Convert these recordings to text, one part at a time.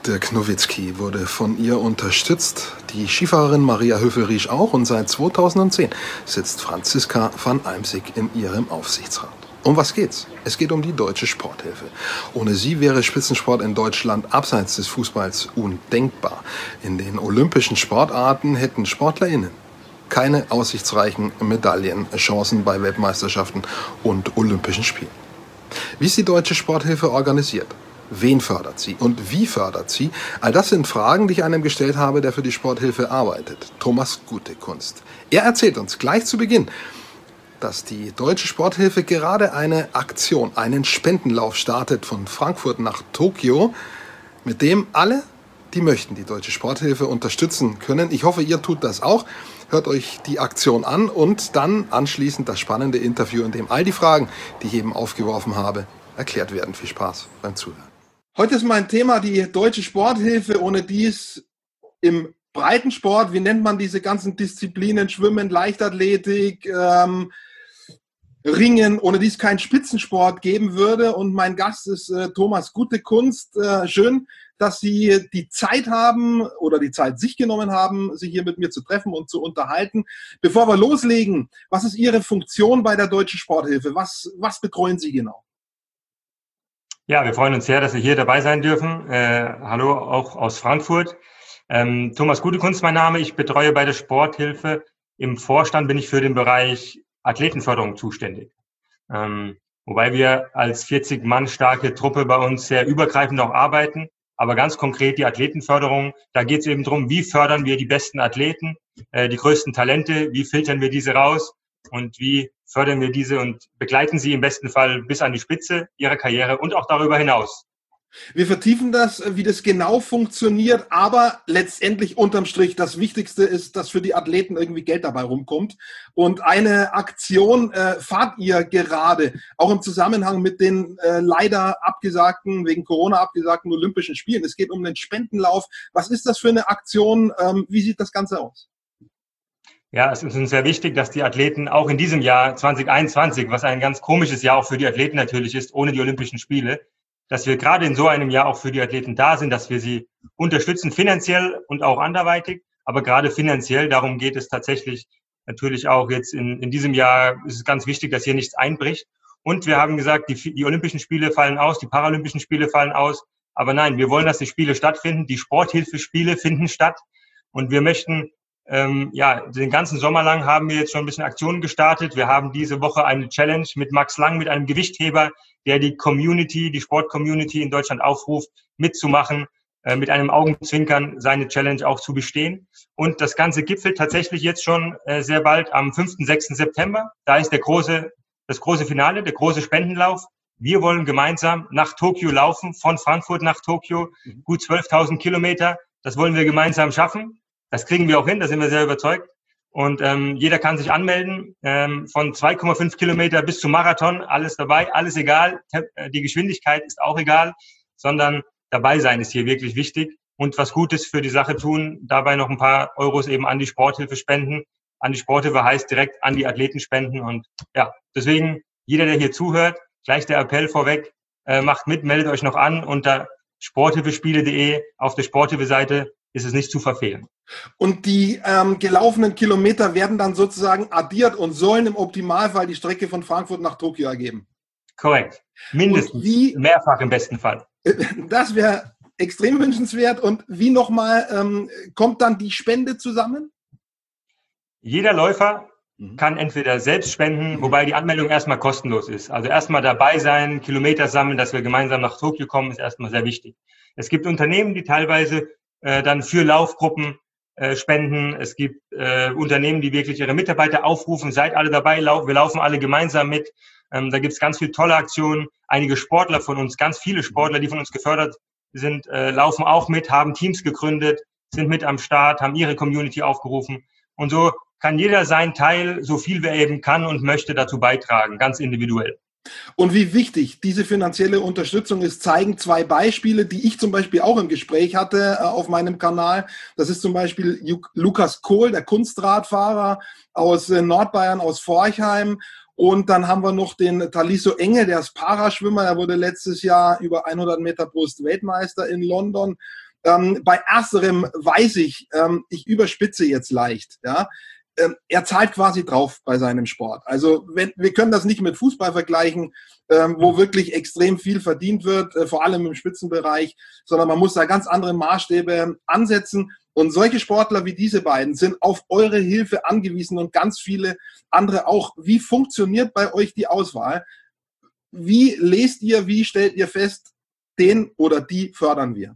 Dirk Nowitzki wurde von ihr unterstützt, die Skifahrerin Maria Höfel-Riesch auch, und seit 2010 sitzt Franziska van Eimsig in ihrem Aufsichtsrat. Um was geht's? Es geht um die Deutsche Sporthilfe. Ohne sie wäre Spitzensport in Deutschland abseits des Fußballs undenkbar. In den olympischen Sportarten hätten SportlerInnen keine aussichtsreichen Medaillenchancen bei Weltmeisterschaften und Olympischen Spielen. Wie ist die Deutsche Sporthilfe organisiert? Wen fördert sie und wie fördert sie? All das sind Fragen, die ich einem gestellt habe, der für die Sporthilfe arbeitet, Thomas Gutekunst. Er erzählt uns gleich zu Beginn, dass die Deutsche Sporthilfe gerade eine Aktion, einen Spendenlauf startet von Frankfurt nach Tokio, mit dem alle, die möchten, die Deutsche Sporthilfe unterstützen können. Ich hoffe, ihr tut das auch. Hört euch die Aktion an und dann anschließend das spannende Interview, in dem all die Fragen, die ich eben aufgeworfen habe, erklärt werden. Viel Spaß beim Zuhören. Heute ist mein Thema die Deutsche Sporthilfe, ohne die es im Breitensport, wie nennt man diese ganzen Disziplinen, Schwimmen, Leichtathletik, Ringen, ohne die es keinen Spitzensport geben würde. Und mein Gast ist Thomas Gutekunst. Schön, dass Sie die Zeit haben oder die Zeit sich genommen haben, sich hier mit mir zu treffen und zu unterhalten. Bevor wir loslegen, was ist Ihre Funktion bei der Deutschen Sporthilfe? Was betreuen Sie genau? Ja, wir freuen uns sehr, dass wir hier dabei sein dürfen. Hallo auch aus Frankfurt. Thomas Gutekunst mein Name. Ich betreue bei der Sporthilfe. Im Vorstand bin ich für den Bereich Athletenförderung zuständig. Wobei wir als 40 Mann starke Truppe bei uns sehr übergreifend auch arbeiten. Aber ganz konkret die Athletenförderung, da geht es eben darum, wie fördern wir die besten Athleten, die größten Talente, wie filtern wir diese raus und wie fördern wir diese und begleiten sie im besten Fall bis an die Spitze ihrer Karriere und auch darüber hinaus. Wir vertiefen das, wie das genau funktioniert, aber letztendlich unterm Strich das Wichtigste ist, dass für die Athleten irgendwie Geld dabei rumkommt. Und eine Aktion fahrt ihr gerade, auch im Zusammenhang mit den leider abgesagten, wegen Corona abgesagten Olympischen Spielen. Es geht um den Spendenlauf. Was ist das für eine Aktion? Wie sieht das Ganze aus? Ja, es ist uns sehr wichtig, dass die Athleten auch in diesem Jahr 2021, was ein ganz komisches Jahr auch für die Athleten natürlich ist, ohne die Olympischen Spiele, dass wir gerade in so einem Jahr auch für die Athleten da sind, dass wir sie unterstützen, finanziell und auch anderweitig. Aber gerade finanziell, darum geht es tatsächlich natürlich auch jetzt in diesem Jahr, ist es ganz wichtig, dass hier nichts einbricht. Und wir haben gesagt, die Olympischen Spiele fallen aus, die Paralympischen Spiele fallen aus. Aber nein, wir wollen, dass die Spiele stattfinden. Die Sporthilfespiele finden statt. Und wir möchten, den ganzen Sommer lang haben wir jetzt schon ein bisschen Aktionen gestartet. Wir haben diese Woche eine Challenge mit Max Lang, mit einem Gewichtheber, der die Community, die Sport-Community in Deutschland aufruft, mitzumachen, mit einem Augenzwinkern seine Challenge auch zu bestehen. Und das Ganze gipfelt tatsächlich jetzt schon sehr bald am 5. 6. September. Da ist das große Finale, der große Spendenlauf. Wir wollen gemeinsam nach Tokio laufen, von Frankfurt nach Tokio, gut 12.000 Kilometer. Das wollen wir gemeinsam schaffen. Das kriegen wir auch hin, da sind wir sehr überzeugt. Und jeder kann sich anmelden, von 2,5 Kilometer bis zum Marathon, alles dabei, alles egal. Die Geschwindigkeit ist auch egal, sondern dabei sein ist hier wirklich wichtig und was Gutes für die Sache tun, dabei noch ein paar Euros eben an die Sporthilfe spenden. An die Sporthilfe heißt direkt an die Athleten spenden und ja, deswegen jeder, der hier zuhört, gleich der Appell vorweg, macht mit, meldet euch noch an unter sporthilfespiele.de auf der Sporthilfe-Seite. Ist es nicht zu verfehlen. Und die gelaufenen Kilometer werden dann sozusagen addiert und sollen im Optimalfall die Strecke von Frankfurt nach Tokio ergeben? Korrekt. Mindestens. Mehrfach im besten Fall. Das wäre extrem wünschenswert. Und wie nochmal kommt dann die Spende zusammen? Jeder Läufer kann entweder selbst spenden, wobei die Anmeldung erstmal kostenlos ist. Also erstmal dabei sein, Kilometer sammeln, dass wir gemeinsam nach Tokio kommen, ist erstmal sehr wichtig. Es gibt Unternehmen, die teilweise dann für Laufgruppen spenden. Es gibt Unternehmen, die wirklich ihre Mitarbeiter aufrufen, seid alle dabei, wir laufen alle gemeinsam mit. Da gibt es ganz viele tolle Aktionen. Einige Sportler von uns, ganz viele Sportler, die von uns gefördert sind, laufen auch mit, haben Teams gegründet, sind mit am Start, haben ihre Community aufgerufen. Und so kann jeder seinen Teil, so viel wer eben kann und möchte, dazu beitragen, ganz individuell. Und wie wichtig diese finanzielle Unterstützung ist, zeigen zwei Beispiele, die ich zum Beispiel auch im Gespräch hatte auf meinem Kanal. Das ist zum Beispiel Lukas Kohl, der Kunstradfahrer aus Nordbayern, aus Forchheim. Und dann haben wir noch den Taliso Enge, der ist Paraschwimmer. Er wurde letztes Jahr über 100 Meter Brust Weltmeister in London. Bei ersterem weiß ich, ich überspitze jetzt leicht, ja. Er zahlt quasi drauf bei seinem Sport. Also wir können das nicht mit Fußball vergleichen, wo wirklich extrem viel verdient wird, vor allem im Spitzenbereich, sondern man muss da ganz andere Maßstäbe ansetzen. Und solche Sportler wie diese beiden sind auf eure Hilfe angewiesen und ganz viele andere auch. Wie funktioniert bei euch die Auswahl? Wie lest ihr, wie stellt ihr fest, den oder die fördern wir?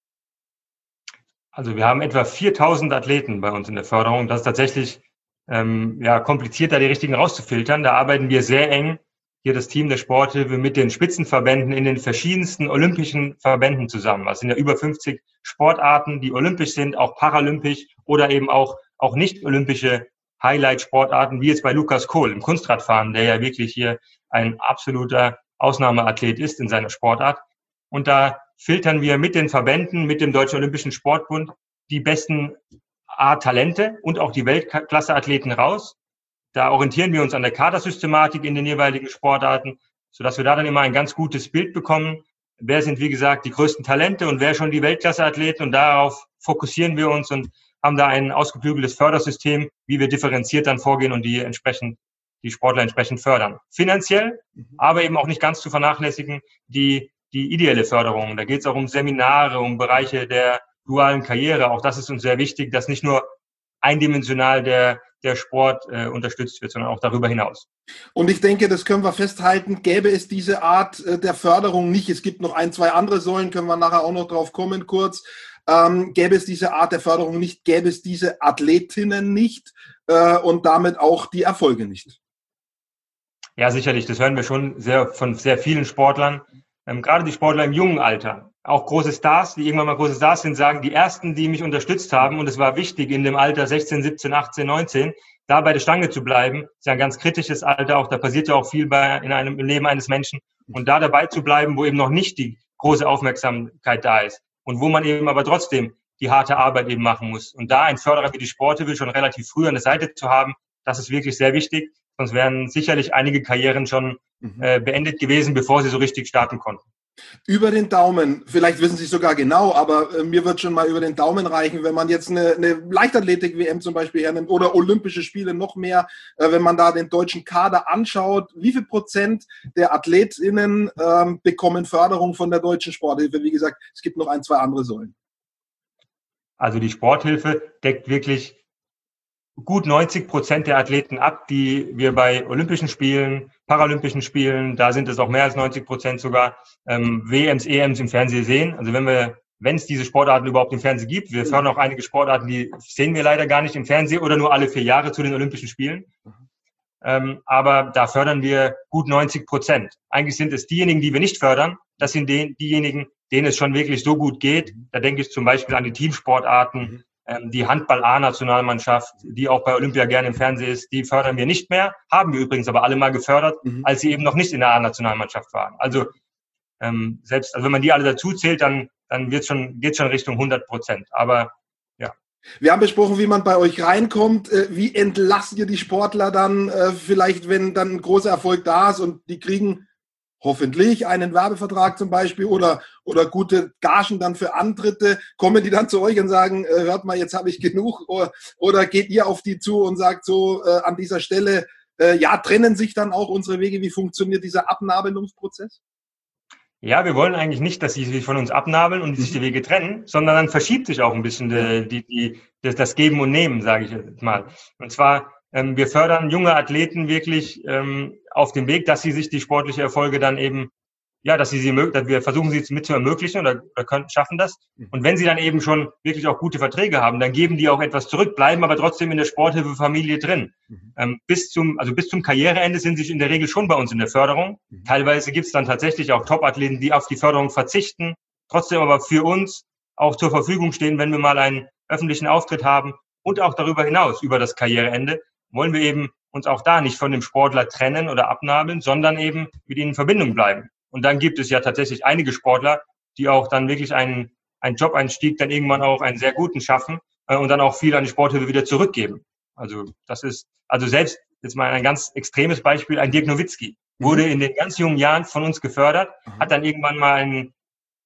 Also wir haben etwa 4.000 Athleten bei uns in der Förderung. Das ist tatsächlich kompliziert, da die richtigen rauszufiltern. Da arbeiten wir sehr eng, hier das Team der Sporthilfe, mit den Spitzenverbänden in den verschiedensten olympischen Verbänden zusammen. Es sind ja über 50 Sportarten, die olympisch sind, auch paralympisch oder eben auch nicht olympische Highlight-Sportarten, wie jetzt bei Lukas Kohl im Kunstradfahren, der ja wirklich hier ein absoluter Ausnahmeathlet ist in seiner Sportart. Und da filtern wir mit den Verbänden, mit dem Deutschen Olympischen Sportbund die besten Talente und auch die Weltklasse-Athleten raus. Da orientieren wir uns an der Kadersystematik in den jeweiligen Sportarten, sodass wir da dann immer ein ganz gutes Bild bekommen. Wer sind, wie gesagt, die größten Talente und wer schon die Weltklasse-Athleten? Und darauf fokussieren wir uns und haben da ein ausgeklügeltes Fördersystem, wie wir differenziert dann vorgehen und die Sportler entsprechend fördern. Finanziell, aber eben auch nicht ganz zu vernachlässigen, die ideelle Förderung. Da geht es auch um Seminare, um Bereiche der dualen Karriere. Auch das ist uns sehr wichtig, dass nicht nur eindimensional der Sport unterstützt wird, sondern auch darüber hinaus. Und ich denke, das können wir festhalten, gäbe es diese Art der Förderung nicht. Es gibt noch 1, 2 andere Säulen, können wir nachher auch noch drauf kommen kurz. Gäbe es diese Art der Förderung nicht, gäbe es diese Athletinnen nicht und damit auch die Erfolge nicht. Ja, sicherlich. Das hören wir schon von sehr vielen Sportlern. Gerade die Sportler im jungen Alter, auch große Stars, die irgendwann mal große Stars sind, sagen, die ersten, die mich unterstützt haben, und es war wichtig, in dem Alter 16, 17, 18, 19, da bei der Stange zu bleiben, ist ja ein ganz kritisches Alter auch, da passiert ja auch viel im Leben eines Menschen, und da dabei zu bleiben, wo eben noch nicht die große Aufmerksamkeit da ist und wo man eben aber trotzdem die harte Arbeit eben machen muss. Und da ein Förderer wie die Sporthilfe schon relativ früh an der Seite zu haben, das ist wirklich sehr wichtig. Sonst wären sicherlich einige Karrieren schon beendet gewesen, bevor sie so richtig starten konnten. Über den Daumen, vielleicht wissen Sie es sogar genau, aber mir wird schon mal über den Daumen reichen, wenn man jetzt eine Leichtathletik-WM zum Beispiel hernimmt oder Olympische Spiele noch mehr, wenn man da den deutschen Kader anschaut, wie viel Prozent der AthletInnen bekommen Förderung von der deutschen Sporthilfe? Wie gesagt, es gibt noch 1, 2 andere Säulen. Also die Sporthilfe deckt wirklich gut 90% der Athleten ab, die wir bei Olympischen Spielen, Paralympischen Spielen, da sind es auch mehr als 90% sogar, WMs, EMs im Fernsehen sehen. Also wenn es diese Sportarten überhaupt im Fernsehen gibt, wir fördern auch einige Sportarten, die sehen wir leider gar nicht im Fernsehen oder nur alle 4 Jahre zu den Olympischen Spielen. Aber da fördern wir gut 90%. Eigentlich sind es diejenigen, die wir nicht fördern, das sind diejenigen, denen es schon wirklich so gut geht. Da denke ich zum Beispiel an die Teamsportarten, die Handball-A-Nationalmannschaft, die auch bei Olympia gerne im Fernsehen ist, die fördern wir nicht mehr, haben wir übrigens aber alle mal gefördert, als sie eben noch nicht in der A-Nationalmannschaft waren. Also also wenn man die alle dazu zählt, dann geht schon Richtung 100%. Aber ja. Wir haben besprochen, wie man bei euch reinkommt. Wie entlasst ihr die Sportler dann vielleicht, wenn dann ein großer Erfolg da ist und die kriegen hoffentlich einen Werbevertrag zum Beispiel oder gute Gagen dann für Antritte, kommen die dann zu euch und sagen, hört mal, jetzt habe ich genug, oder geht ihr auf die zu und sagt so an dieser Stelle, trennen sich dann auch unsere Wege? Wie funktioniert dieser Abnabelungsprozess? Ja, wir wollen eigentlich nicht, dass sie sich von uns abnabeln und sich die Wege trennen, sondern dann verschiebt sich auch ein bisschen das Geben und Nehmen, sage ich jetzt mal. Und zwar, wir fördern junge Athleten wirklich auf dem Weg, dass sie sich die sportliche Erfolge dann eben, dass wir versuchen, sie mit zu ermöglichen oder schaffen das. Und wenn sie dann eben schon wirklich auch gute Verträge haben, dann geben die auch etwas zurück, bleiben aber trotzdem in der Sporthilfefamilie drin. Bis zum Karriereende sind sie in der Regel schon bei uns in der Förderung. Teilweise gibt es dann tatsächlich auch Top-Athleten, die auf die Förderung verzichten, trotzdem aber für uns auch zur Verfügung stehen, wenn wir mal einen öffentlichen Auftritt haben. Und auch darüber hinaus, über das Karriereende, wollen wir eben uns auch da nicht von dem Sportler trennen oder abnabeln, sondern eben mit ihnen in Verbindung bleiben. Und dann gibt es ja tatsächlich einige Sportler, die auch dann wirklich einen Job-Einstieg dann irgendwann auch einen sehr guten schaffen und dann auch viel an die Sporthilfe wieder zurückgeben. Also selbst jetzt mal ein ganz extremes Beispiel, ein Dirk Nowitzki wurde in den ganz jungen Jahren von uns gefördert, hat dann irgendwann mal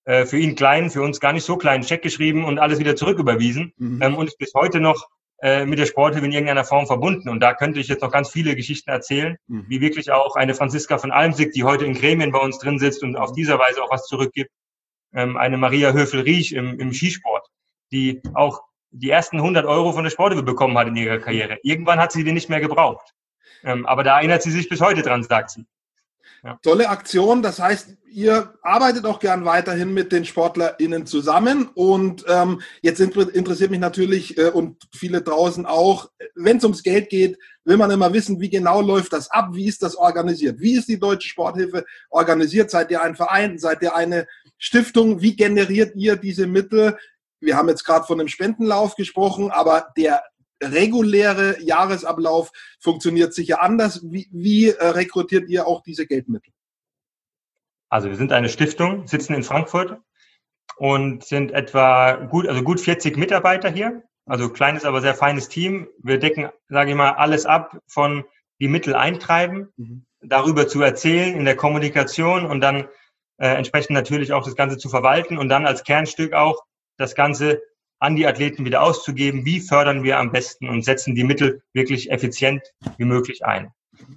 für ihn kleinen, für uns gar nicht so kleinen Scheck geschrieben und alles wieder zurücküberwiesen und ist bis heute noch mit der Sporthilfe in irgendeiner Form verbunden. Und da könnte ich jetzt noch ganz viele Geschichten erzählen, wie wirklich auch eine Franziska von Almsick, die heute in Gremien bei uns drin sitzt und auf dieser Weise auch was zurückgibt, eine Maria Höfel-Riesch im Skisport, die auch die ersten 100 Euro von der Sporthilfe bekommen hat in ihrer Karriere. Irgendwann hat sie die nicht mehr gebraucht. Aber da erinnert sie sich bis heute dran, sagt sie. Ja. Tolle Aktion. Das heißt, ihr arbeitet auch gern weiterhin mit den SportlerInnen zusammen. Und jetzt interessiert mich natürlich und viele draußen auch, wenn es ums Geld geht, will man immer wissen, wie genau läuft das ab? Wie ist das organisiert? Wie ist die Deutsche Sporthilfe organisiert? Seid ihr ein Verein? Seid ihr eine Stiftung? Wie generiert ihr diese Mittel? Wir haben jetzt gerade von einem Spendenlauf gesprochen, aber der reguläre Jahresablauf funktioniert sicher anders. Wie rekrutiert ihr auch diese Geldmittel? Also wir sind eine Stiftung, sitzen in Frankfurt und sind etwa gut 40 Mitarbeiter hier. Also kleines, aber sehr feines Team. Wir decken, sage ich mal, alles ab von die Mittel eintreiben, darüber zu erzählen in der Kommunikation und dann entsprechend natürlich auch das Ganze zu verwalten und dann als Kernstück auch das Ganze an die Athleten wieder auszugeben. Wie fördern wir am besten und setzen die Mittel wirklich effizient wie möglich ein?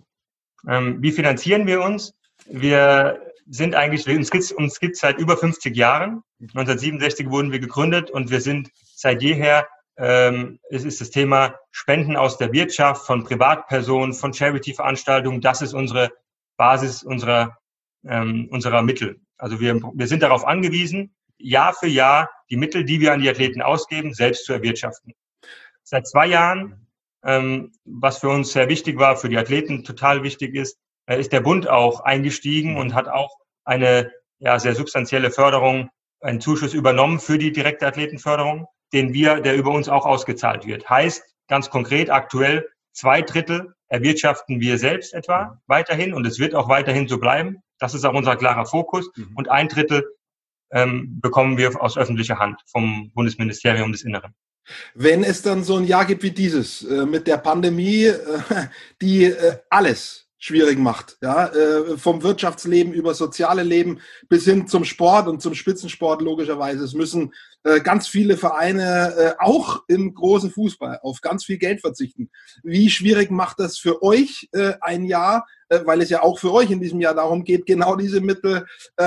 Wie finanzieren wir uns? Wir sind eigentlich, uns gibt es seit über 50 Jahren. 1967 wurden wir gegründet und wir sind seit jeher, es ist das Thema Spenden aus der Wirtschaft, von Privatpersonen, von Charity-Veranstaltungen. Das ist unsere Basis unserer Mittel. Also wir sind darauf angewiesen, Jahr für Jahr die Mittel, die wir an die Athleten ausgeben, selbst zu erwirtschaften. Seit 2 Jahren, was für uns sehr wichtig war, für die Athleten total wichtig ist der Bund auch eingestiegen und hat auch eine sehr substanzielle Förderung, einen Zuschuss übernommen für die direkte Athletenförderung, der über uns auch ausgezahlt wird. Heißt ganz konkret aktuell 2/3 erwirtschaften wir selbst etwa weiterhin und es wird auch weiterhin so bleiben. Das ist auch unser klarer Fokus und 1/3 bekommen wir aus öffentlicher Hand vom Bundesministerium des Inneren. Wenn es dann so ein Jahr gibt wie dieses, mit der Pandemie, die alles schwierig macht, ja, vom Wirtschaftsleben über soziale Leben bis hin zum Sport und zum Spitzensport logischerweise. Es müssen ganz viele Vereine auch im großen Fußball auf ganz viel Geld verzichten. Wie schwierig macht das für euch ein Jahr, weil es ja auch für euch in diesem Jahr darum geht, genau diese Mittel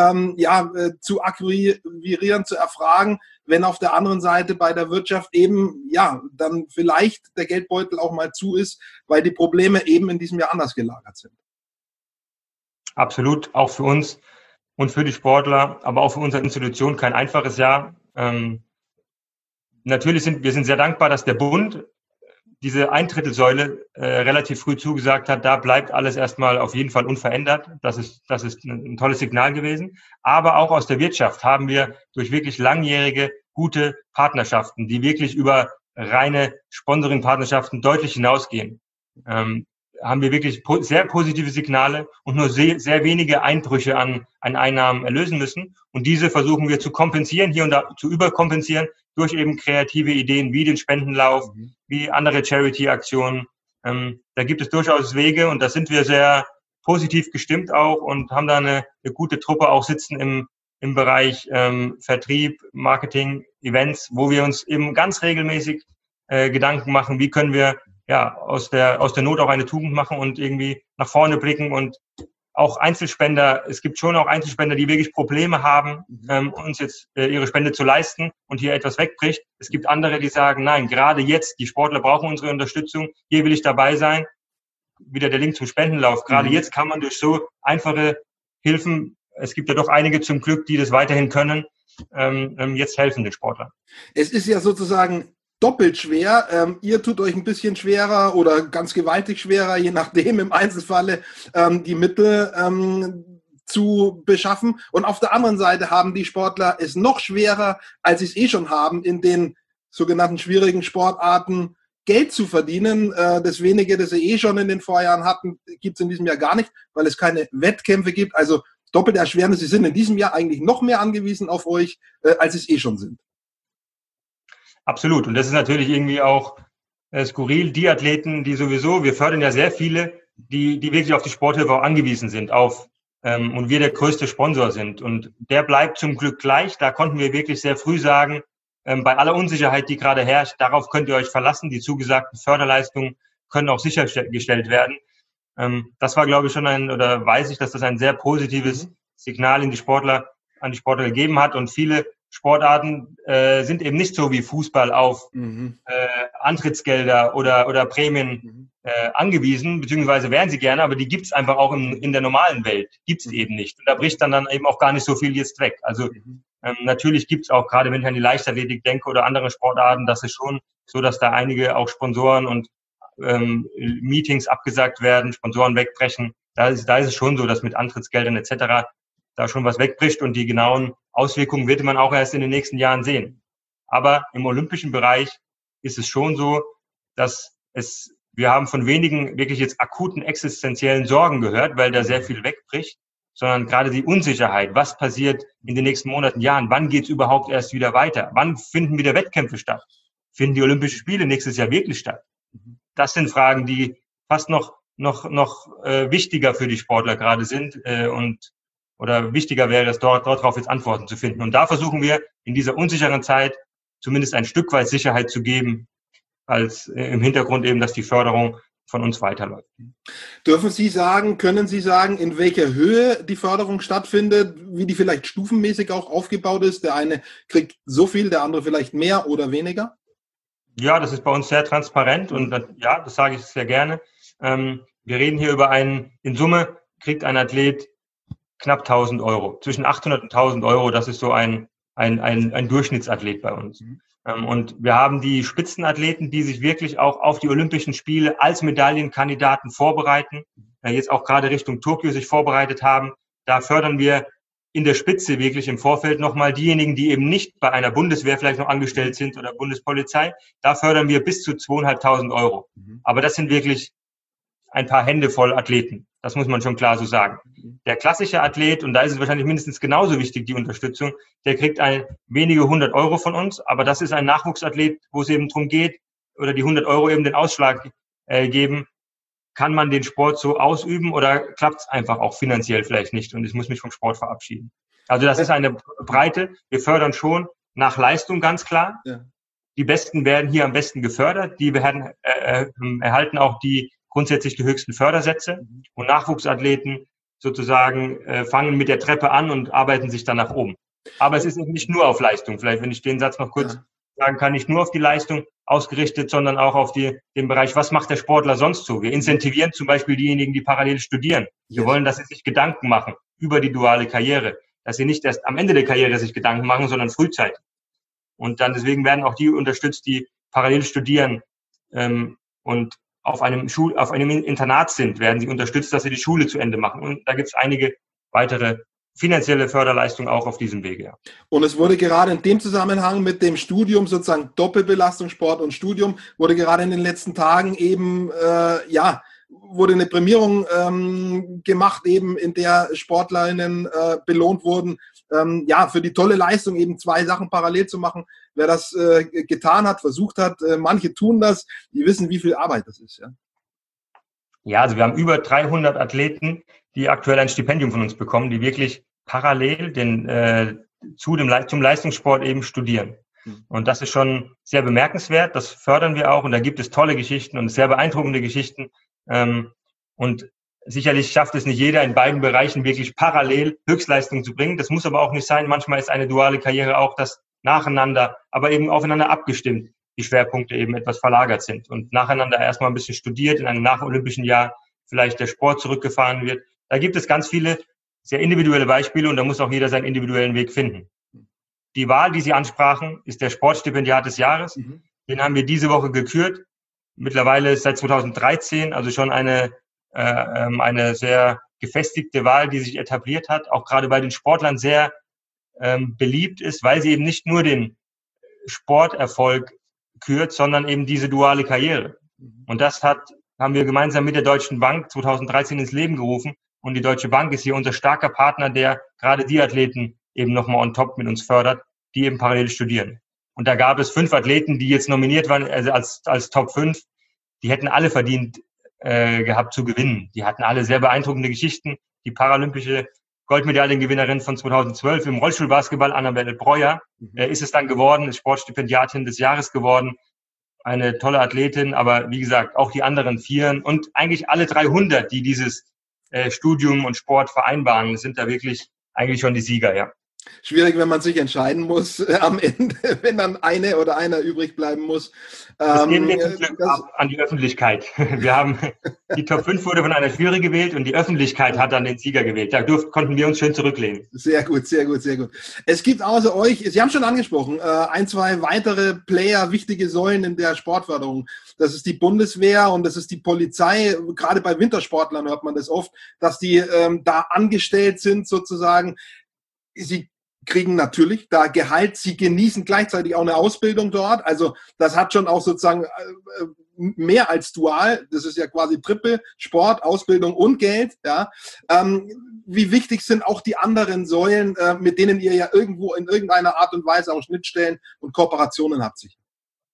zu akquirieren, zu erfragen, wenn auf der anderen Seite bei der Wirtschaft eben dann vielleicht der Geldbeutel auch mal zu ist, weil die Probleme eben in diesem Jahr anders gelagert sind. Absolut, auch für uns und für die Sportler, aber auch für unsere Institution kein einfaches Jahr. Natürlich sind wir sehr dankbar, dass der Bund diese 1/3 relativ früh zugesagt hat. Da bleibt alles erstmal auf jeden Fall unverändert. Das ist ein tolles Signal gewesen. Aber auch aus der Wirtschaft haben wir durch wirklich langjährige, gute Partnerschaften, die wirklich über reine Sponsoring-Partnerschaften deutlich hinausgehen, haben wir wirklich sehr positive Signale und nur sehr wenige Einbrüche an Einnahmen erlösen müssen. Und diese versuchen wir zu kompensieren, hier und da zu überkompensieren durch eben kreative Ideen wie den Spendenlauf, wie andere Charity-Aktionen. Da gibt es durchaus Wege und da sind wir sehr positiv gestimmt auch und haben da eine gute Truppe auch sitzen im Bereich Vertrieb, Marketing, Events, wo wir uns eben ganz regelmäßig Gedanken machen, wie können wir aus der Not auch eine Tugend machen und irgendwie nach vorne blicken und auch Einzelspender. Es gibt schon auch Einzelspender, die wirklich Probleme haben, uns jetzt ihre Spende zu leisten und hier etwas wegbricht. Es gibt andere, die sagen, nein, gerade jetzt, die Sportler brauchen unsere Unterstützung, hier will ich dabei sein. Wieder der Link zum Spendenlauf. Gerade jetzt kann man durch so einfache Hilfen, es gibt ja doch einige zum Glück, die das weiterhin können, jetzt helfen den Sportlern. Es ist ja sozusagen doppelt schwer. Ihr tut euch ein bisschen schwerer oder ganz gewaltig schwerer, je nachdem im Einzelfalle, die Mittel zu beschaffen. Und auf der anderen Seite haben die Sportler es noch schwerer, als sie es eh schon haben, in den sogenannten schwierigen Sportarten Geld zu verdienen. Das wenige, das sie eh schon in den Vorjahren hatten, gibt es in diesem Jahr gar nicht, weil es keine Wettkämpfe gibt. Also doppelte Erschwernis. Sie sind in diesem Jahr eigentlich noch mehr angewiesen auf euch, als sie es eh schon sind. Absolut. Und das ist natürlich irgendwie auch skurril. Die Athleten, die sowieso, wir fördern ja sehr viele, die wirklich auf die Sporthilfe auch angewiesen sind, auf und wir der größte Sponsor sind. Und der bleibt zum Glück gleich. Da konnten wir wirklich sehr früh sagen, bei aller Unsicherheit, die gerade herrscht, darauf könnt ihr euch verlassen. Die zugesagten Förderleistungen können auch sichergestellt werden. Das war, glaube ich, oder weiß ich, dass das ein sehr positives Signal an die Sportler gegeben hat. Und viele Sportarten sind eben nicht so wie Fußball auf Antrittsgelder oder Prämien angewiesen, beziehungsweise wären sie gerne, aber die gibt's einfach auch in der normalen Welt, gibt's eben nicht. Und da bricht dann eben auch gar nicht so viel jetzt weg. Also natürlich gibt's auch, gerade wenn ich an die Leichtathletik denke oder andere Sportarten, das ist schon so, dass da einige auch Sponsoren und Meetings abgesagt werden, Sponsoren wegbrechen. Da ist es schon so, dass mit Antrittsgeldern etc. da schon was wegbricht und die genauen Auswirkungen wird man auch erst in den nächsten Jahren sehen. Aber im olympischen Bereich ist es schon so, dass wir haben von wenigen wirklich jetzt akuten existenziellen Sorgen gehört, weil da sehr viel wegbricht, sondern gerade die Unsicherheit, was passiert in den nächsten Monaten, Jahren, wann geht's überhaupt erst wieder weiter, wann finden wieder Wettkämpfe statt, finden die Olympischen Spiele nächstes Jahr wirklich statt? Das sind Fragen, die fast noch wichtiger für die Sportler gerade sind oder wichtiger wäre es, dort drauf jetzt Antworten zu finden. Und da versuchen wir in dieser unsicheren Zeit zumindest ein Stück weit Sicherheit zu geben, als im Hintergrund eben, dass die Förderung von uns weiterläuft. Können Sie sagen, in welcher Höhe die Förderung stattfindet, wie die vielleicht stufenmäßig auch aufgebaut ist? Der eine kriegt so viel, der andere vielleicht mehr oder weniger? Ja, das ist bei uns sehr transparent und das sage ich sehr gerne. Wir reden hier über in Summe kriegt ein Athlet knapp 1.000 Euro. Zwischen 800 und 1.000 Euro, das ist so ein Durchschnittsathlet bei uns. Und wir haben die Spitzenathleten, die sich wirklich auch auf die Olympischen Spiele als Medaillenkandidaten vorbereiten, jetzt auch gerade Richtung Tokio sich vorbereitet haben. Da fördern wir in der Spitze wirklich im Vorfeld nochmal diejenigen, die eben nicht bei einer Bundeswehr vielleicht noch angestellt sind oder Bundespolizei. Da fördern wir bis zu 2.500 Euro. Aber das sind wirklich ein paar Hände voll Athleten. Das muss man schon klar so sagen. Der klassische Athlet, und da ist es wahrscheinlich mindestens genauso wichtig, die Unterstützung, der kriegt wenige 100 Euro von uns, aber das ist ein Nachwuchsathlet, wo es eben darum geht, oder die 100 Euro eben den Ausschlag geben, kann man den Sport so ausüben oder klappt es einfach auch finanziell vielleicht nicht und ich muss mich vom Sport verabschieden. Also das ist eine Breite. Wir fördern schon nach Leistung, ganz klar. Ja. Die Besten werden hier am besten gefördert. Die erhalten auch grundsätzlich die höchsten Fördersätze und Nachwuchsathleten sozusagen fangen mit der Treppe an und arbeiten sich dann nach oben. Aber es ist nicht nur auf Leistung. Vielleicht, wenn ich den Satz noch kurz sagen kann, nicht nur auf die Leistung ausgerichtet, sondern auch auf den Bereich, was macht der Sportler sonst so? Wir incentivieren zum Beispiel diejenigen, die parallel studieren. Wir wollen, dass sie sich Gedanken machen über die duale Karriere, dass sie nicht erst am Ende der Karriere sich Gedanken machen, sondern frühzeitig. Und dann deswegen werden auch die unterstützt, die parallel studieren und auf einem Internat sind, werden sie unterstützt, dass sie die Schule zu Ende machen. Und da gibt es einige weitere finanzielle Förderleistungen auch auf diesem Wege. Ja. Und es wurde gerade in dem Zusammenhang mit dem Studium, sozusagen Doppelbelastung, Sport und Studium, wurde gerade in den letzten Tagen eben, wurde eine Prämierung gemacht, eben in der SportlerInnen belohnt wurden, für die tolle Leistung eben 2 Sachen parallel zu machen. Wer das getan hat, versucht hat, manche tun das, die wissen, wie viel Arbeit das ist. Ja, also wir haben über 300 Athleten, die aktuell ein Stipendium von uns bekommen, die wirklich parallel zum Leistungssport eben studieren. Und das ist schon sehr bemerkenswert, das fördern wir auch und da gibt es tolle Geschichten und sehr beeindruckende Geschichten. Und sicherlich schafft es nicht jeder in beiden Bereichen wirklich parallel Höchstleistung zu bringen. Das muss aber auch nicht sein. Manchmal ist eine duale Karriere auch das nacheinander, aber eben aufeinander abgestimmt, die Schwerpunkte eben etwas verlagert sind und nacheinander erstmal ein bisschen studiert, in einem nacholympischen Jahr vielleicht der Sport zurückgefahren wird. Da gibt es ganz viele sehr individuelle Beispiele und da muss auch jeder seinen individuellen Weg finden. Die Wahl, die Sie ansprachen, ist der Sportstipendiat des Jahres. Den haben wir diese Woche gekürt. Mittlerweile ist seit 2013 also schon eine sehr gefestigte Wahl, die sich etabliert hat, auch gerade bei den Sportlern sehr beliebt ist, weil sie eben nicht nur den Sporterfolg kürt, sondern eben diese duale Karriere. Und das haben wir gemeinsam mit der Deutschen Bank 2013 ins Leben gerufen. Und die Deutsche Bank ist hier unser starker Partner, der gerade die Athleten eben nochmal on top mit uns fördert, die eben parallel studieren. Und da gab es 5 Athleten, die jetzt nominiert waren, also als Top 5. Die hätten alle verdient gehabt zu gewinnen. Die hatten alle sehr beeindruckende Geschichten. die paralympische Goldmedaillengewinnerin von 2012 im Rollstuhlbasketball, Annabelle Breuer, ist es dann geworden, ist Sportstipendiatin des Jahres geworden. Eine tolle Athletin, aber wie gesagt, auch die anderen Vieren und eigentlich alle 300, die dieses Studium und Sport vereinbaren, sind da wirklich eigentlich schon die Sieger, ja. Schwierig, wenn man sich entscheiden muss am Ende, wenn dann eine oder einer übrig bleiben muss. Das geben wir zum Glück ab an die Öffentlichkeit. Wir haben, die Top 5 wurde von einer Jury gewählt und die Öffentlichkeit hat dann den Sieger gewählt. Da konnten wir uns schön zurücklehnen. Sehr gut, sehr gut, sehr gut. Es gibt außer euch, Sie haben schon angesprochen, ein, zwei weitere Player, wichtige Säulen in der Sportförderung. Das ist die Bundeswehr und das ist die Polizei. Gerade bei Wintersportlern hört man das oft, dass die da angestellt sind sozusagen. Sie kriegen natürlich da Gehalt, sie genießen gleichzeitig auch eine Ausbildung dort. Also das hat schon auch sozusagen mehr als dual. Das ist ja quasi Triple, Sport, Ausbildung und Geld. Ja. Wie wichtig sind auch die anderen Säulen, mit denen ihr ja irgendwo in irgendeiner Art und Weise auch Schnittstellen und Kooperationen habt sicher?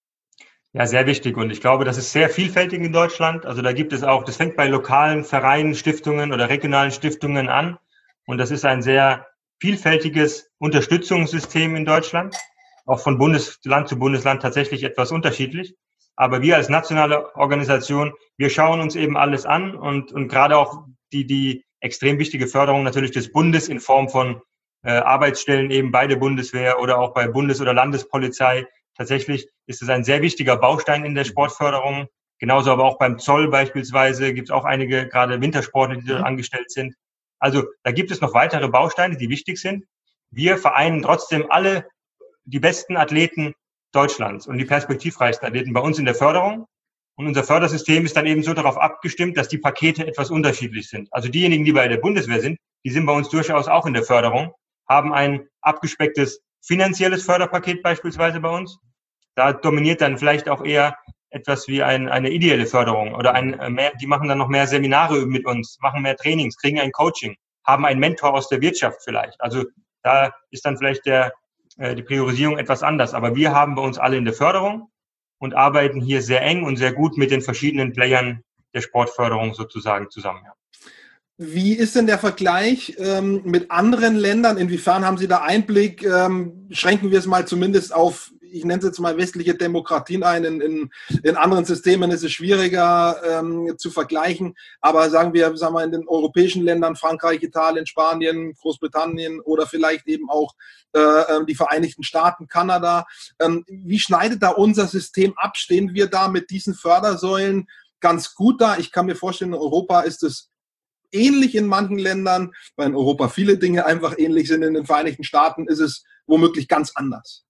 Ja, sehr wichtig. Und ich glaube, das ist sehr vielfältig in Deutschland. Also da gibt es auch, das fängt bei lokalen Vereinen, Stiftungen oder regionalen Stiftungen an. Und das ist ein sehr vielfältiges Unterstützungssystem in Deutschland, auch von Bundesland zu Bundesland tatsächlich etwas unterschiedlich. Aber wir als nationale Organisation, wir schauen uns eben alles an und gerade auch die extrem wichtige Förderung natürlich des Bundes in Form von Arbeitsstellen eben bei der Bundeswehr oder auch bei Bundes- oder Landespolizei. Tatsächlich ist es ein sehr wichtiger Baustein in der Sportförderung. Genauso aber auch beim Zoll beispielsweise gibt es auch einige, gerade Wintersportler, die dort angestellt sind. Also da gibt es noch weitere Bausteine, die wichtig sind. Wir vereinen trotzdem alle die besten Athleten Deutschlands und die perspektivreichsten Athleten bei uns in der Förderung. Und unser Fördersystem ist dann eben so darauf abgestimmt, dass die Pakete etwas unterschiedlich sind. Also diejenigen, die bei der Bundeswehr sind, die sind bei uns durchaus auch in der Förderung, haben ein abgespecktes finanzielles Förderpaket beispielsweise bei uns. Da dominiert dann vielleicht auch eher etwas wie eine ideelle Förderung oder die machen dann noch mehr Seminare mit uns, machen mehr Trainings, kriegen ein Coaching, haben einen Mentor aus der Wirtschaft vielleicht. Also da ist dann vielleicht die Priorisierung etwas anders. Aber wir haben bei uns alle in der Förderung und arbeiten hier sehr eng und sehr gut mit den verschiedenen Playern der Sportförderung sozusagen zusammen. Ja. Wie ist denn der Vergleich mit anderen Ländern? Inwiefern haben Sie da Einblick? Schränken wir es mal zumindest auf, ich nenne es jetzt mal westliche Demokratien ein. In anderen Systemen ist es schwieriger zu vergleichen. Aber sagen wir in den europäischen Ländern, Frankreich, Italien, Spanien, Großbritannien oder vielleicht eben auch die Vereinigten Staaten, Kanada. Wie schneidet da unser System ab? Stehen wir da mit diesen Fördersäulen ganz gut da? Ich kann mir vorstellen, in Europa ist es ähnlich in manchen Ländern, weil in Europa viele Dinge einfach ähnlich sind. In den Vereinigten Staaten ist es womöglich ganz anders.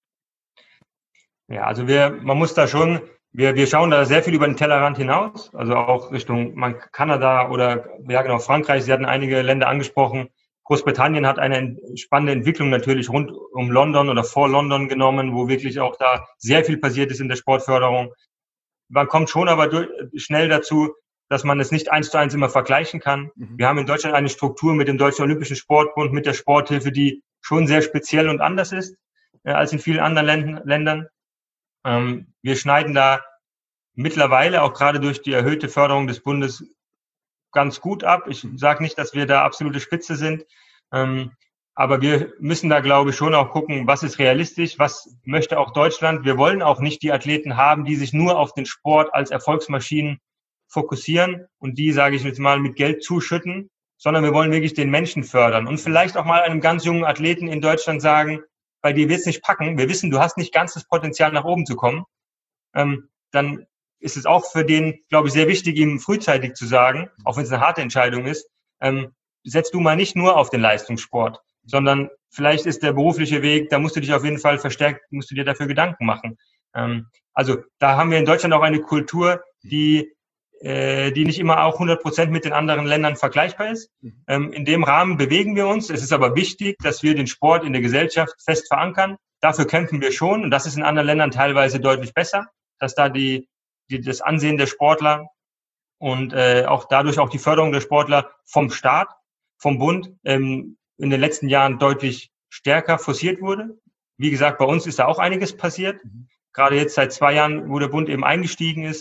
Ja, also man muss da schon, wir schauen da sehr viel über den Tellerrand hinaus, also auch Richtung Kanada oder ja genau Frankreich. Sie hatten einige Länder angesprochen. Großbritannien hat eine spannende Entwicklung natürlich rund um London oder vor London genommen, wo wirklich auch da sehr viel passiert ist in der Sportförderung. Man kommt schon aber schnell dazu, dass man es nicht 1:1 immer vergleichen kann. Wir haben in Deutschland eine Struktur mit dem Deutschen Olympischen Sportbund, mit der Sporthilfe, die schon sehr speziell und anders ist als in vielen anderen Ländern. Wir schneiden da mittlerweile auch gerade durch die erhöhte Förderung des Bundes ganz gut ab. Ich sage nicht, dass wir da absolute Spitze sind, aber wir müssen da, glaube ich, schon auch gucken, was ist realistisch, was möchte auch Deutschland. Wir wollen auch nicht die Athleten haben, die sich nur auf den Sport als Erfolgsmaschinen fokussieren und die, sage ich jetzt mal, mit Geld zuschütten, sondern wir wollen wirklich den Menschen fördern und vielleicht auch mal einem ganz jungen Athleten in Deutschland sagen, bei dir wird es nicht packen, wir wissen, du hast nicht ganz das Potenzial, nach oben zu kommen, dann ist es auch für den, glaube ich, sehr wichtig, ihm frühzeitig zu sagen, auch wenn es eine harte Entscheidung ist, setz du mal nicht nur auf den Leistungssport, sondern vielleicht ist der berufliche Weg, da musst du dich auf jeden Fall musst du dir dafür Gedanken machen. Also da haben wir in Deutschland auch eine Kultur, die nicht immer auch 100% mit den anderen Ländern vergleichbar ist. In dem Rahmen bewegen wir uns. Es ist aber wichtig, dass wir den Sport in der Gesellschaft fest verankern. Dafür kämpfen wir schon und das ist in anderen Ländern teilweise deutlich besser, dass da das Ansehen der Sportler und auch dadurch auch die Förderung der Sportler vom Staat, vom Bund in den letzten Jahren deutlich stärker forciert wurde. Wie gesagt, bei uns ist da auch einiges passiert. Gerade jetzt seit 2 Jahren, wo der Bund eben eingestiegen ist,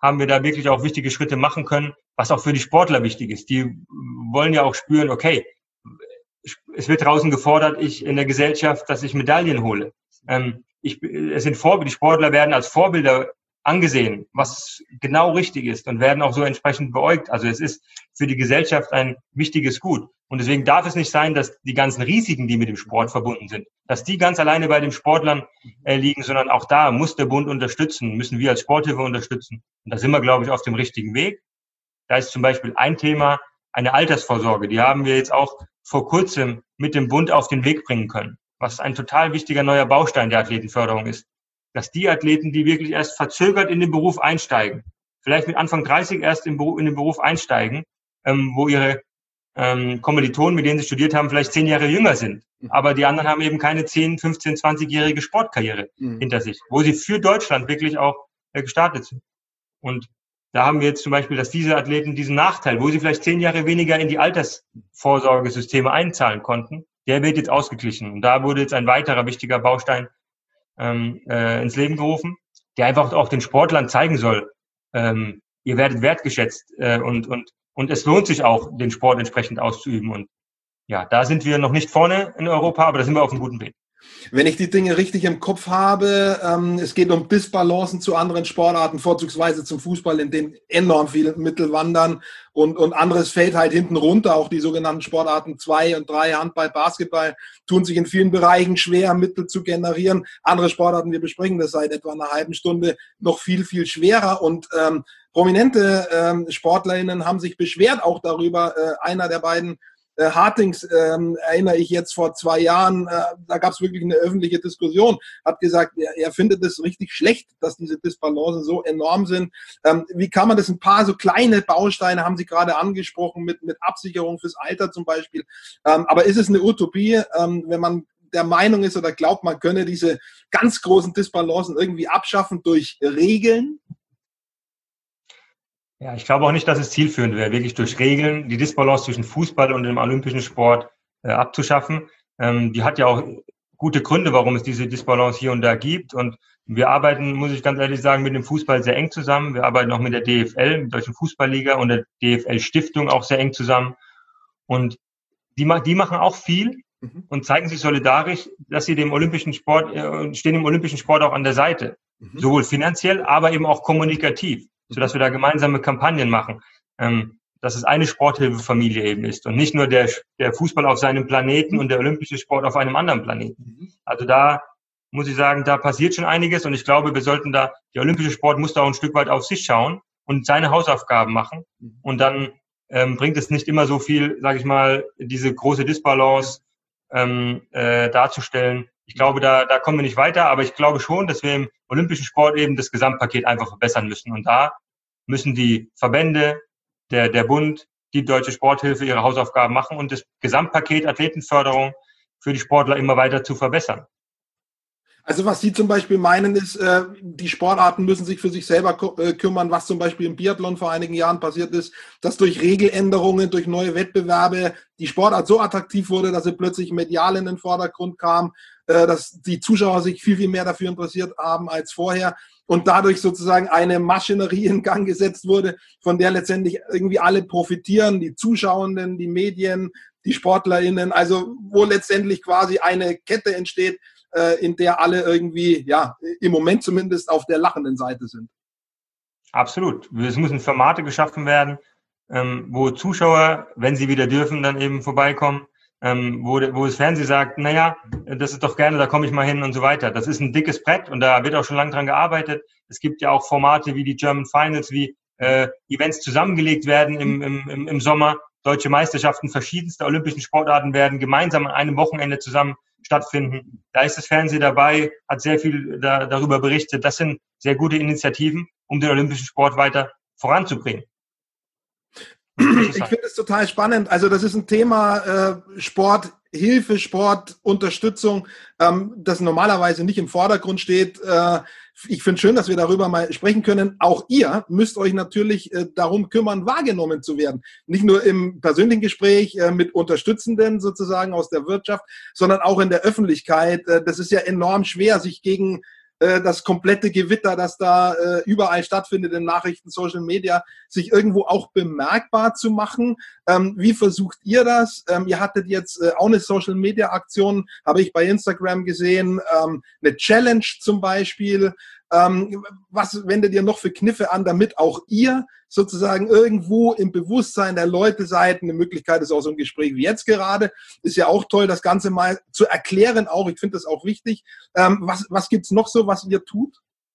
haben wir da wirklich auch wichtige Schritte machen können, was auch für die Sportler wichtig ist. Die wollen ja auch spüren, okay, es wird draußen gefordert, ich in der Gesellschaft, dass ich Medaillen hole. Die Sportler werden als Vorbilder angesehen, was genau richtig ist und werden auch so entsprechend beäugt. Also es ist für die Gesellschaft ein wichtiges Gut. Und deswegen darf es nicht sein, dass die ganzen Risiken, die mit dem Sport verbunden sind, dass die ganz alleine bei den Sportlern liegen, sondern auch da muss der Bund unterstützen, müssen wir als Sporthilfe unterstützen. Und da sind wir, glaube ich, auf dem richtigen Weg. Da ist zum Beispiel ein Thema eine Altersvorsorge. Die haben wir jetzt auch vor kurzem mit dem Bund auf den Weg bringen können, was ein total wichtiger neuer Baustein der Athletenförderung ist. Dass die Athleten, die wirklich erst verzögert in den Beruf einsteigen, vielleicht mit Anfang 30 erst in den Beruf einsteigen, wo ihre Kommilitonen, mit denen sie studiert haben, vielleicht 10 Jahre jünger sind. Aber die anderen haben eben keine 10, 15, 20-jährige Sportkarriere hinter sich, wo sie für Deutschland wirklich auch gestartet sind. Und da haben wir jetzt zum Beispiel, dass diese Athleten diesen Nachteil, wo sie vielleicht 10 Jahre weniger in die Altersvorsorgesysteme einzahlen konnten, der wird jetzt ausgeglichen. Und da wurde jetzt ein weiterer wichtiger Baustein ins Leben gerufen, der einfach auch den Sportlern zeigen soll, ihr werdet wertgeschätzt und es lohnt sich auch, den Sport entsprechend auszuüben. Und ja, da sind wir noch nicht vorne in Europa, aber da sind wir auf einem guten Weg. Wenn ich die Dinge richtig im Kopf habe, es geht um Disbalancen zu anderen Sportarten, vorzugsweise zum Fußball, in dem enorm viele Mittel wandern und anderes fällt halt hinten runter. Auch die sogenannten Sportarten 2 und 3, Handball, Basketball, tun sich in vielen Bereichen schwer, Mittel zu generieren. Andere Sportarten, wir besprechen das seit etwa einer halben Stunde, noch viel, viel schwerer. Und prominente SportlerInnen haben sich beschwert auch darüber. Einer der beiden Hartings, erinnere ich jetzt vor 2 Jahren, da gab es wirklich eine öffentliche Diskussion, hat gesagt, er findet es richtig schlecht, dass diese Disbalancen so enorm sind. Wie kann man das, ein paar so kleine Bausteine haben Sie gerade angesprochen, mit Absicherung fürs Alter zum Beispiel. Aber ist es eine Utopie, wenn man der Meinung ist oder glaubt, man könne diese ganz großen Disbalancen irgendwie abschaffen durch Regeln? Ja, ich glaube auch nicht, dass es zielführend wäre, wirklich durch Regeln die Disbalance zwischen Fußball und dem olympischen Sport abzuschaffen. Die hat ja auch gute Gründe, warum es diese Disbalance hier und da gibt. Und wir arbeiten, muss ich ganz ehrlich sagen, mit dem Fußball sehr eng zusammen. Wir arbeiten auch mit der DFL, mit der Deutschen Fußballliga und der DFL-Stiftung auch sehr eng zusammen. Und die machen auch viel und zeigen sich solidarisch, dass sie dem olympischen Sport, stehen dem olympischen Sport auch an der Seite. Sowohl finanziell, aber eben auch kommunikativ, sodass wir da gemeinsame Kampagnen machen, dass es eine Sporthilfefamilie eben ist und nicht nur der Fußball auf seinem Planeten und der olympische Sport auf einem anderen Planeten. Also da muss ich sagen, da passiert schon einiges und ich glaube, wir sollten der olympische Sport muss da auch ein Stück weit auf sich schauen und seine Hausaufgaben machen und dann bringt es nicht immer so viel, sage ich mal, diese große Disbalance darzustellen. Ich glaube, da kommen wir nicht weiter, aber ich glaube schon, dass wir im olympischen Sport eben das Gesamtpaket einfach verbessern müssen. Und da müssen die Verbände, der Bund, die Deutsche Sporthilfe ihre Hausaufgaben machen und das Gesamtpaket Athletenförderung für die Sportler immer weiter zu verbessern. Also was Sie zum Beispiel meinen ist, die Sportarten müssen sich für sich selber kümmern, was zum Beispiel im Biathlon vor einigen Jahren passiert ist, dass durch Regeländerungen, durch neue Wettbewerbe die Sportart so attraktiv wurde, dass sie plötzlich medial in den Vordergrund kam, dass die Zuschauer sich viel, viel mehr dafür interessiert haben als vorher und dadurch sozusagen eine Maschinerie in Gang gesetzt wurde, von der letztendlich irgendwie alle profitieren, die Zuschauenden, die Medien, die SportlerInnen, also wo letztendlich quasi eine Kette entsteht, in der alle irgendwie, ja, im Moment zumindest auf der lachenden Seite sind. Absolut. Es müssen Formate geschaffen werden, wo Zuschauer, wenn sie wieder dürfen, dann eben vorbeikommen, wo das Fernsehen sagt, naja, das ist doch gerne, da komme ich mal hin und so weiter. Das ist ein dickes Brett und da wird auch schon lange dran gearbeitet. Es gibt ja auch Formate wie die German Finals, wie Events zusammengelegt werden im Sommer. Deutsche Meisterschaften verschiedenster olympischen Sportarten werden gemeinsam an einem Wochenende zusammen stattfinden. Da ist das Fernsehen dabei, hat sehr viel darüber berichtet. Das sind sehr gute Initiativen, um den olympischen Sport weiter voranzubringen. Ich finde es total spannend. Also das ist ein Thema Sporthilfe, Sportunterstützung, das normalerweise nicht im Vordergrund steht. Ich finde es schön, dass wir darüber mal sprechen können. Auch ihr müsst euch natürlich darum kümmern, wahrgenommen zu werden. Nicht nur im persönlichen Gespräch mit Unterstützenden sozusagen aus der Wirtschaft, sondern auch in der Öffentlichkeit. Das ist ja enorm schwer, sich gegen das komplette Gewitter, das da überall stattfindet in Nachrichten, Social Media, sich irgendwo auch bemerkbar zu machen. Wie versucht ihr das? Ihr hattet jetzt auch eine Social Media Aktion, habe ich bei Instagram gesehen, eine Challenge zum Beispiel. Was wendet ihr noch für Kniffe an, damit auch ihr sozusagen irgendwo im Bewusstsein der Leute seid? Eine Möglichkeit ist auch so ein Gespräch wie jetzt gerade. Ist ja auch toll, das Ganze mal zu erklären auch. Ich finde das auch wichtig. Was gibt's noch so, was ihr tut?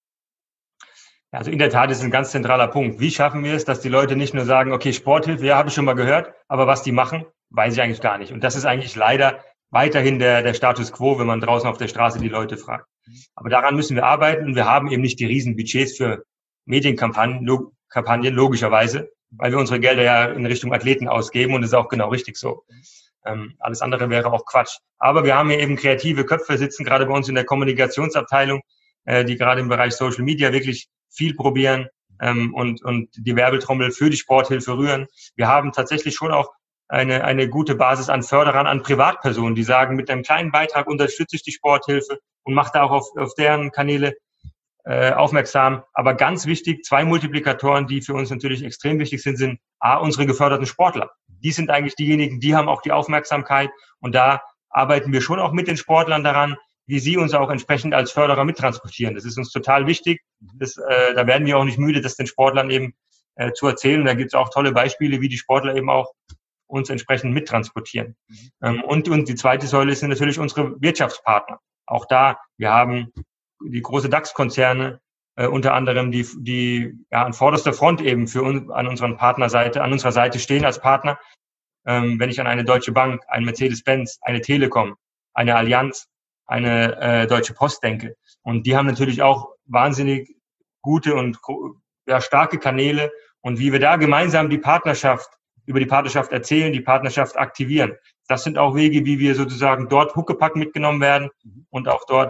Also in der Tat ist es ein ganz zentraler Punkt. Wie schaffen wir es, dass die Leute nicht nur sagen, okay, Sporthilfe, ja, habe ich schon mal gehört, aber was die machen, weiß ich eigentlich gar nicht. Und das ist eigentlich leider weiterhin der Status quo, wenn man draußen auf der Straße die Leute fragt. Aber daran müssen wir arbeiten und wir haben eben nicht die riesen Budgets für Medienkampagnen, logischerweise, weil wir unsere Gelder ja in Richtung Athleten ausgeben und das ist auch genau richtig so. Alles andere wäre auch Quatsch. Aber wir haben hier eben kreative Köpfe sitzen, gerade bei uns in der Kommunikationsabteilung, die gerade im Bereich Social Media wirklich viel probieren und die Werbetrommel für die Sporthilfe rühren. Wir haben tatsächlich schon auch eine gute Basis an Förderern, an Privatpersonen, die sagen, mit einem kleinen Beitrag unterstütze ich die Sporthilfe und mache da auch auf deren Kanäle aufmerksam. Aber ganz wichtig, 2 Multiplikatoren, die für uns natürlich extrem wichtig sind unsere geförderten Sportler. Die sind eigentlich diejenigen, die haben auch die Aufmerksamkeit und da arbeiten wir schon auch mit den Sportlern daran, wie sie uns auch entsprechend als Förderer mittransportieren. Das ist uns total wichtig. Da werden wir auch nicht müde, das den Sportlern eben zu erzählen. Da gibt es auch tolle Beispiele, wie die Sportler eben auch uns entsprechend mittransportieren. Und die zweite Säule sind natürlich unsere Wirtschaftspartner. Auch da, wir haben die große DAX-Konzerne, unter anderem, die an vorderster Front eben für uns an unserer Seite stehen als Partner. Wenn ich an eine Deutsche Bank, ein Mercedes-Benz, eine Telekom, eine Allianz, eine Deutsche Post denke. Und die haben natürlich auch wahnsinnig gute und starke Kanäle. Und wie wir da gemeinsam über die Partnerschaft erzählen, die Partnerschaft aktivieren. Das sind auch Wege, wie wir sozusagen dort Huckepack mitgenommen werden und auch dort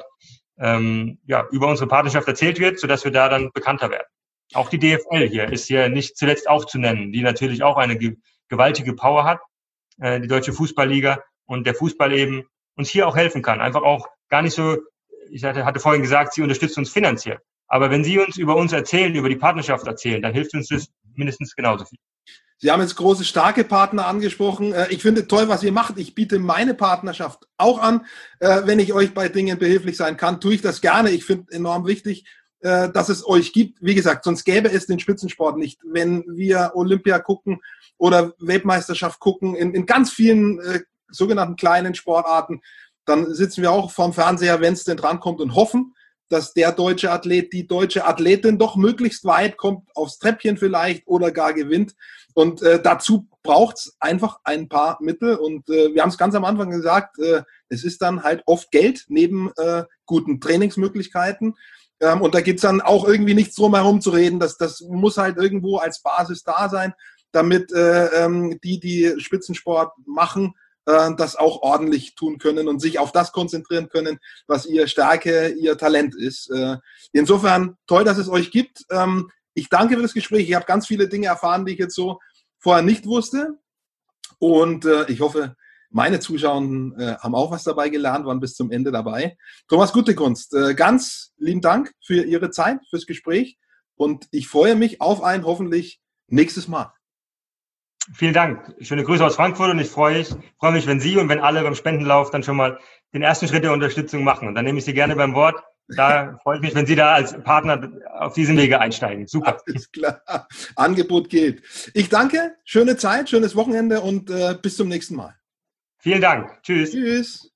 über unsere Partnerschaft erzählt wird, sodass wir da dann bekannter werden. Auch die DFL hier ist hier nicht zuletzt auch zu nennen, die natürlich auch eine gewaltige Power hat, die Deutsche Fußballliga und der Fußball eben uns hier auch helfen kann. Einfach auch gar nicht so, ich hatte vorhin gesagt, sie unterstützt uns finanziell. Aber wenn Sie uns über erzählen, über die Partnerschaft erzählen, dann hilft uns das mindestens genauso viel. Sie haben jetzt große, starke Partner angesprochen. Ich finde toll, was ihr macht. Ich biete meine Partnerschaft auch an. Wenn ich euch bei Dingen behilflich sein kann, tue ich das gerne. Ich finde enorm wichtig, dass es euch gibt. Wie gesagt, sonst gäbe es den Spitzensport nicht. Wenn wir Olympia gucken oder Weltmeisterschaft gucken, in ganz vielen sogenannten kleinen Sportarten, dann sitzen wir auch vorm Fernseher, wenn es denn drankommt und hoffen, dass der deutsche Athlet, die deutsche Athletin doch möglichst weit kommt, aufs Treppchen vielleicht oder gar gewinnt. Und dazu braucht es einfach ein paar Mittel. Und wir haben es ganz am Anfang gesagt, es ist dann halt oft Geld neben guten Trainingsmöglichkeiten. Und da gibt es dann auch irgendwie nichts drum herum zu reden. Das muss halt irgendwo als Basis da sein, damit die Spitzensport machen, das auch ordentlich tun können und sich auf das konzentrieren können, was ihr Stärke, ihr Talent ist. Insofern toll, dass es euch gibt. Ich danke für das Gespräch. Ich habe ganz viele Dinge erfahren, die ich jetzt so vorher nicht wusste. Und ich hoffe, meine Zuschauer haben auch was dabei gelernt, waren bis zum Ende dabei. Thomas Guttekunst, ganz lieben Dank für Ihre Zeit, fürs Gespräch. Und ich freue mich auf ein hoffentlich nächstes Mal. Vielen Dank. Schöne Grüße aus Frankfurt und ich freue mich, wenn Sie und wenn alle beim Spendenlauf dann schon mal den ersten Schritt der Unterstützung machen. Und dann nehme ich Sie gerne beim Wort. Da freue ich mich, wenn Sie da als Partner auf diesen Wege einsteigen. Super. Alles klar. Angebot gilt. Ich danke. Schöne Zeit, schönes Wochenende und bis zum nächsten Mal. Vielen Dank. Tschüss. Tschüss.